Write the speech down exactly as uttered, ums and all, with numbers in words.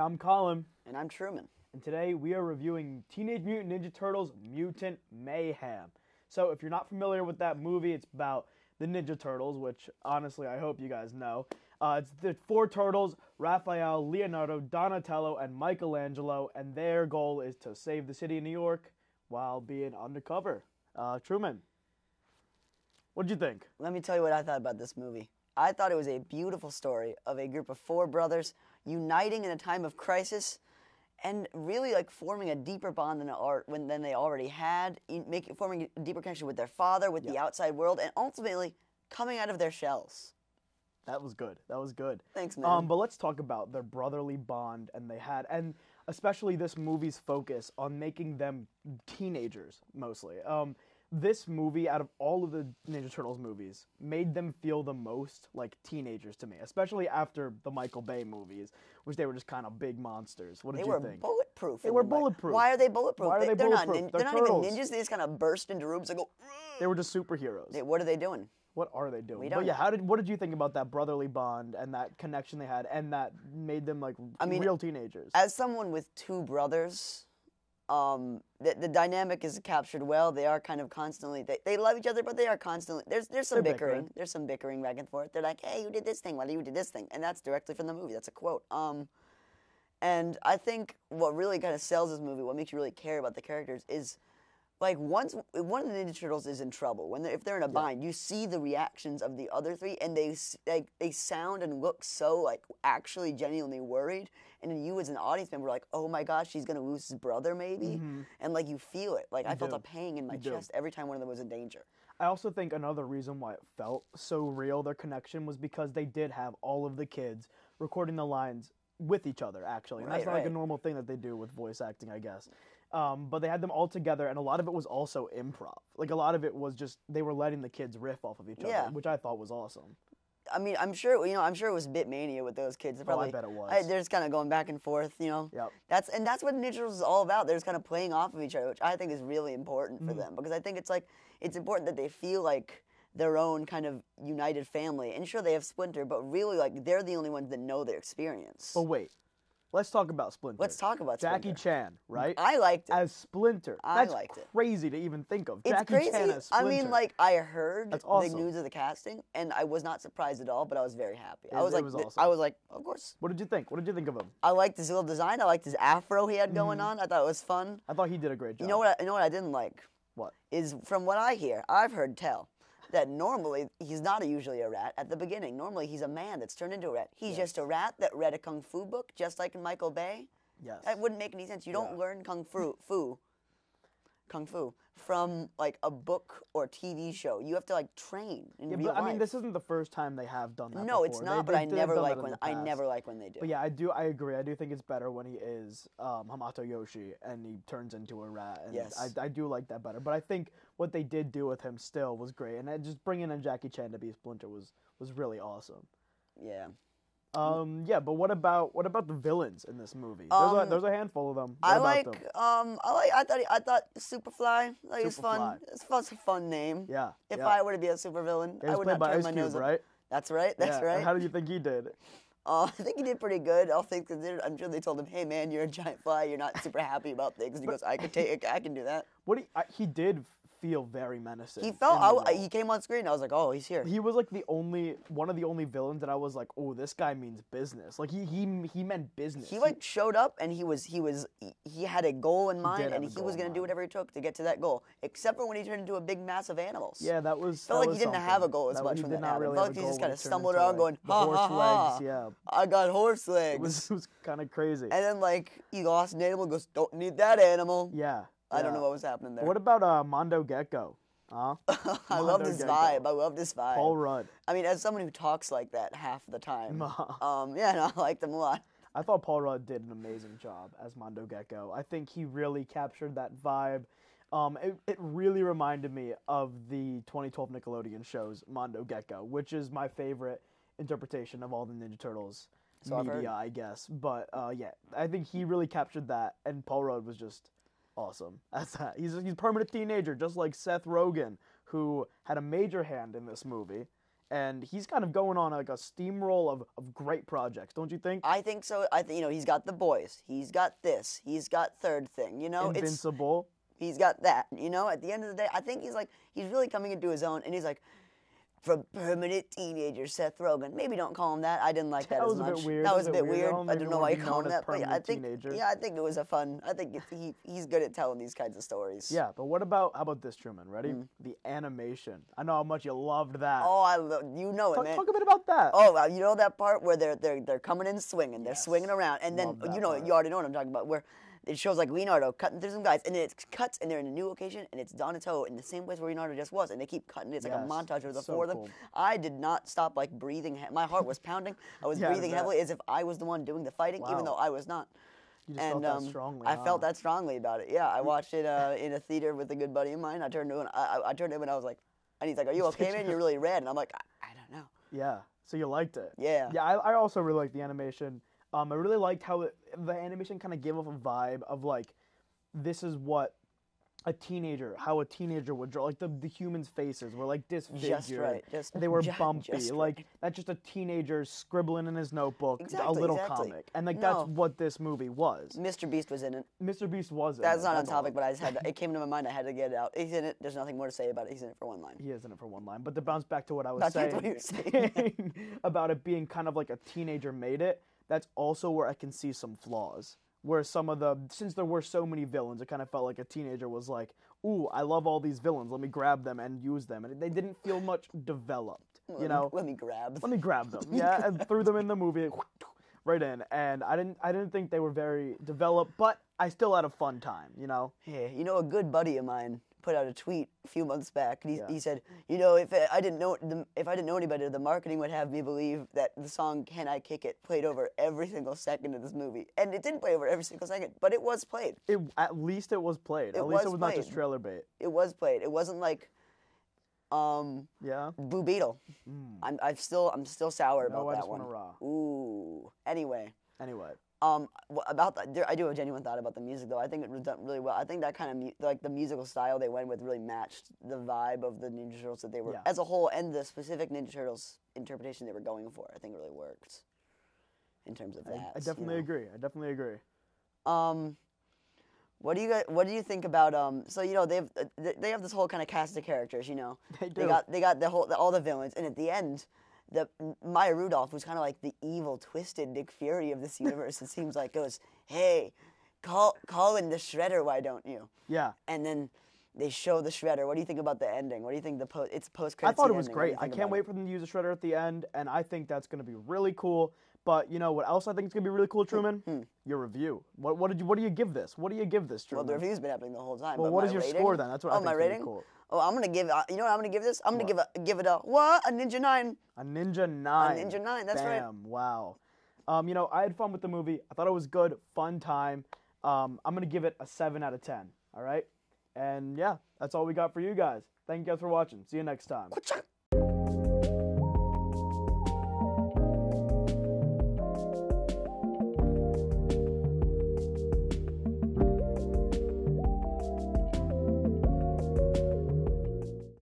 I'm Colin. And I'm Truman. And today we are reviewing Teenage Mutant Ninja Turtles Mutant Mayhem. So if you're not familiar with that movie, it's about the Ninja Turtles, which honestly I hope you guys know. Uh, it's the four turtles, Raphael, Leonardo, Donatello, and Michelangelo, and their goal is to save the city of New York while being undercover. Uh, Truman, what'd you think? Let me tell you what I thought about this movie. I thought it was a beautiful story of a group of four brothers uniting in a time of crisis and really like forming a deeper bond than, art, when, than they already had, making, forming a deeper connection with their father, with yeah. the outside world, and ultimately coming out of their shells. That was good. That was good. Thanks, man. Um, but let's talk about their brotherly bond and they had, and especially this movie's focus on making them teenagers, mostly. Um, this movie, out of all of the Ninja Turtles movies, made them feel the most like teenagers to me, especially after the Michael Bay movies, which they were just kind of big monsters. What did they you were think? bulletproof. They were bulletproof. Why are they bulletproof? Why are they, they bulletproof? They're not, they're they're turtles. not even ninjas. They just kind of burst into rooms and go. They were just superheroes. They, what are they doing? What are they doing? We don't but yeah, know. how did what did you think about that brotherly bond and that connection they had, and that made them like I mean, real teenagers? As someone with two brothers, um, the, the dynamic is captured well. They are kind of constantly they, they love each other, but they are constantly there's there's some They're bickering. bickering. There's some bickering back and forth. They're like, hey, you did this thing. Why do you did this thing? And that's directly from the movie. That's a quote. Um, and I think what really kind of sells this movie, what makes you really care about the characters, is like once one of the Ninja Turtles is in trouble, when they're, if they're in a bind, you see the reactions of the other three, and they like they sound and look so like actually genuinely worried, and then you as an audience member are like, oh my gosh, he's gonna lose his brother maybe, mm-hmm. and like you feel it. Like you I felt do. a pang in my you chest do. every time one of them was in danger. I also think another reason why it felt so real, their connection, was because they did have all of the kids recording the lines with each other, actually. And Right, that's not right. like a normal thing that they do with voice acting, I guess. Um, but they had them all together, and a lot of it was also improv. Like, a lot of it was just, they were letting the kids riff off of each Yeah. other, which I thought was awesome. I mean, I'm sure you know. I'm sure it was bit mania with those kids. They're probably, oh, I bet it was. I, they're just kind of going back and forth, you know. Yep. That's and that's what Ninja Turtles is all about. They're just kind of playing off of each other, which I think is really important for Mhm. them, because I think it's like it's important that they feel like their own kind of united family. And sure, they have Splinter, but really, like they're the only ones that know their experience. But wait, let's talk about Splinter. Let's talk about Jackie Splinter. Chan, right? I liked it. As Splinter. I That's liked it. crazy to even think of. It's Jackie crazy. Chan as I Splinter. mean, like I heard That's the awesome. news of the casting, and I was not surprised at all. But I was very happy. I It- was it like, was th- awesome. I was like, of course. What did you think? What did you think of him? I liked his little design. I liked his afro he had going on. I thought it was fun. I thought he did a great job. You know what? I, you know what I didn't like What? is from what I hear, I've heard tell that normally he's not a, usually a rat at the beginning. Normally he's a man that's turned into a rat. He's Yes. just a rat that read a kung fu book, just like in Michael Bay. Yes. That wouldn't make any sense. You don't Yeah. learn kung fu, fu, kung fu from like a book or T V show. You have to like train in Yeah, real but I life. mean, this isn't the first time they have done that. no, before. it's They- not. but they I did have never done that like in when the I past. never like when they do. But yeah, I do. I agree. I do think it's better when he is um, Hamato Yoshi and he turns into a rat. And Yes. I, I do like that better. But I think what they did do with him still was great, and uh, just bringing in Jackie Chan to be Splinter was was really awesome. Yeah. Um, yeah, but what about what about the villains in this movie? There's, a, Um, there's a handful of them. What I about like. them? Um. I like. I thought. I thought Superfly. Like it's fun. Superfly. It's fun. It's a fun name. Yeah. If yeah. I were to be a supervillain, He I was would played not by turn Ice my Cube, nose up. right? That's right. That's yeah. right. And how did you think he did? Uh, I think he did pretty good. I'll think that I'm sure they told him, "Hey man, you're a giant fly. You're not super happy about things." And he goes, "I can take. I can do that." What he I, he did feel very menacing. He felt. in the I, role. he came on screen. I was like, "Oh, he's here." He was like the only one of the only villains that I was like, oh, this guy means business. Like he he he meant business. He like showed up and he was he was he, he had a goal in mind did and have a he was goal in gonna do mind. whatever it took to get to that goal. Except for when he turned into a big mass of animals. yeah, that was. Felt that like was he didn't something. have a goal as that, much he when did that not happened. really Felt have like a he just goal kinda when he turned stumbled into, around like, going, the "Ha, horse ha, ha." legs. Yeah, I got horse it legs. was it was kind of crazy. And then like he lost an animal. Goes, "Don't need that animal." yeah, I don't yeah. know what was happening there. What about uh, Mondo Gecko? Huh? I loved his Gecko. vibe. I loved his vibe. Paul Rudd. I mean, as someone who talks like that half the time, Nah. um, yeah, no, I liked him a lot. I thought Paul Rudd did an amazing job as Mondo Gecko. I think he really captured that vibe. Um, it, it really reminded me of the twenty twelve Nickelodeon shows Mondo Gecko, which is my favorite interpretation of all the Ninja Turtles So I've heard. media, I guess. But uh, yeah, I think he really captured that, and Paul Rudd was just awesome. That's that. He's he's a permanent teenager, just like Seth Rogen, who had a major hand in this movie, and he's kind of going on like a steamroll of, of great projects, don't you think? I think so. I think you know he's got The Boys. He's got this. He's got Third Thing. You know, it's Invincible. he's got that. You know, at the end of the day, I think he's like he's really coming into his own, and he's like. From permanent teenager Seth Rogen. Maybe don't call him that. I didn't like that, That as was a much. bit weird. That was a bit weird. weird. I don't I think don't he know why wanna you be call him known as that, but yeah, I permanent think teenager. yeah, I think it was a fun. I think it's, he he's good at telling these kinds of stories. Yeah, but what about how about this, Truman? Ready? The animation. I know how much you loved that. Oh, I lo- you know it, talk, man. talk a bit about that. Oh, wow, you know that part where they're they're they're coming in swinging, they're Yes. swinging around, and then Love that you know part. you already know what I'm talking about, where it shows like Leonardo cutting through some guys, and then it cuts, and they're in a new location, and it's Donatello in the same place where Leonardo just was, and they keep cutting. It's like Yes, a montage of the so four of them. cool. I did not stop like breathing. He- My heart was pounding. I was Yeah, breathing that- heavily as if I was the one doing the fighting, Wow. even though I was not. You just and felt that um, strongly. I huh? felt that strongly about it. Yeah, I watched it uh, in a theater with a good buddy of mine. I turned to him, I, I, I turned to him, and I was like, and he's like, "Are you okay, man? You're really red." And I'm like, I, I don't know. Yeah. So you liked it. Yeah. Yeah, I, I also really liked the animation. Um, I really liked how it, the animation kind of gave off a vibe of like, this is what a teenager, how a teenager would draw. Like the, the humans' faces were like disfigured. Just right. Just They were ju- bumpy. just like right. that's just a teenager scribbling in his notebook, a Exactly, little exactly. comic, and like No. that's what this movie was. Mister Beast was in it. Mister Beast was. in That's it, not on all. topic, but I just had to, it came to my mind. I had to get it out. He's in it. There's nothing more to say about it. He's in it for one line. He is in it for one line, but to bounce back to what I was That's saying, what you were saying. about it being kind of like a teenager made it, that's also where I can see some flaws. Where some of the, since there were so many villains, it kind of felt like a teenager was like, ooh, I love all these villains, let me grab them and use them. And they didn't feel much developed, Let you me- know? Let me grab. Let me grab them, yeah, and threw them in the movie, right in. And I didn't, I didn't think they were very developed, but I still had a fun time, you know? Yeah, you know, a good buddy of mine put out a tweet a few months back, and he, Yeah. he said, you know, if I didn't know the, if I didn't know any better, the marketing would have me believe that the song "Can I Kick It" played over every single second of this movie, and it didn't play over every single second, but it was played. It, at least it was played. It At least was it was not just played. trailer bait. It was played. It wasn't like, um, Yeah? Blue Beetle. I'm, I'm still, I'm still sour No, about I that just one. wanna raw. Ooh. Anyway. Anyway. Um, wh- about the, there, I do have a genuine thought about the music though. I think it was done really well. I think that kind of mu- like the musical style they went with really matched the vibe of the Ninja Turtles that they were Yeah. as a whole, and the specific Ninja Turtles interpretation they were going for. I think it really worked in terms of I, that. I you definitely know. agree. I definitely agree. Um, what do you guys, what do you think about um? So you know they've uh, they they have this whole kind of cast of characters. You know They they do. got they got the whole the, all the villains, and at the end. The Maya Rudolph, who's kind of like the evil, twisted Nick Fury of this universe, it seems like goes, "Hey, call call in the Shredder, why don't you?" Yeah. And then they show the Shredder. What do you think about the ending? What do you think the post? It's post I credits. thought it was great. I can't wait for them to use a shredder at the end, and I think that's going to be really cool. But you know what else I think is going to be really cool, Truman? Your review. What, what did you What do you give this? What do you give this, Well, Truman? the review's been happening the whole time. Well, but what my is your rating- score then? That's what I oh, think my is gonna be rating. cool. Oh, I'm gonna give. Uh, you know what I'm gonna give this? I'm gonna give a give it a what? A Ninja Nine. A Ninja Nine. Ninja nine, that's right. Bam, wow. Um, you know, I had fun with the movie. I thought it was good, fun time. Um, I'm gonna give it a seven out of ten. All right, and yeah, that's all we got for you guys. Thank you guys for watching. See you next time. What's up?